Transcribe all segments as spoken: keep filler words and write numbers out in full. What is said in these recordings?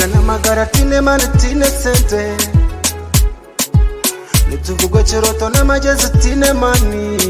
namagara tine mani tine sente nituvugwe chiroto namajezi tine mani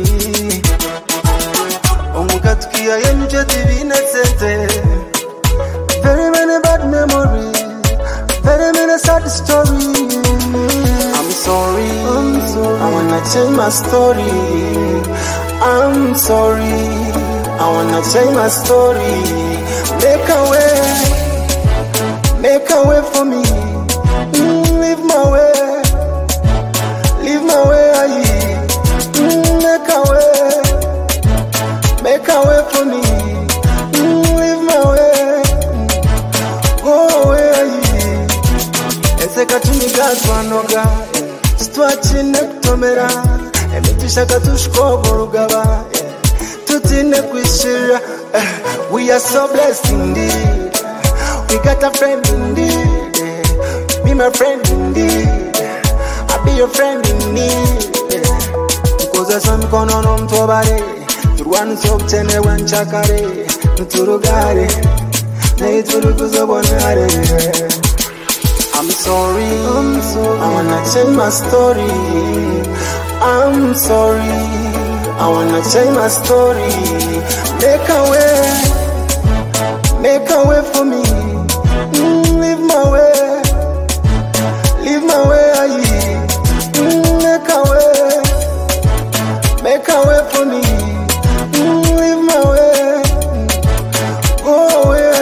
omukatukia yenuje divine sente. Very many bad memories, very many sad stories. I'm sorry, I'm sorry. I wanna change my story. I'm sorry, I wanna change my story. Make a way, make a way for me. Mm, leave my way, leave my way. Mm, make a way, make a way for me. Mm, leave my way, go away. Ese katuni gatwanoga, stwachine kutomera. Emitisha katushkobo rugaba, tutine kwishira. We are so blessed indeed. We got a friend indeed. Be my friend indeed. I'll be your friend in need. Because there's some going on on Tobare. Turwan soap chene wan chakare. Turugare. Nay turuguzabonare. I'm sorry, I'm sorry. I wanna change my story. I'm sorry, I wanna change my story. Make a way, make a way for me. Mm, leave my way, leave my way. Mm, make a way, make a way for me. Mm, leave my way, go away.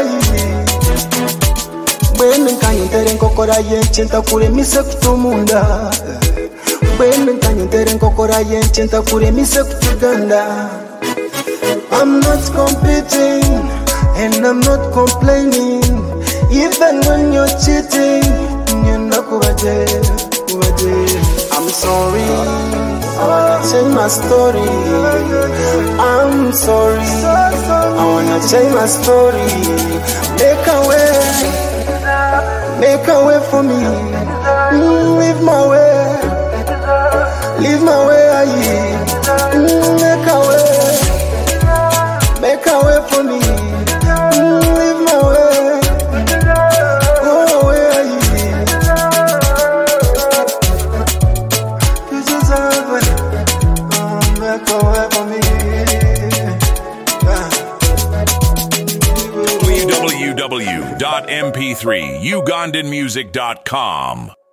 When can you tell Kokora Yenchenta Kure Misa Kutumunda? When can you tell Kokora Yenchenta Kure Misa Kutuganda? I'm not competing and I'm not complaining. Even when you're cheating, you're not kuwaje, kuwaje. I'm sorry, I wanna change my story. I'm sorry, I wanna change my story. Make a way, make a way for me. Mm, leave my way, leave my way. Mm, make a way, make a way for me. Mm, leave my way, go away. You deserve it. Oh, make a way for me. w w w dot m p three ugandan music dot com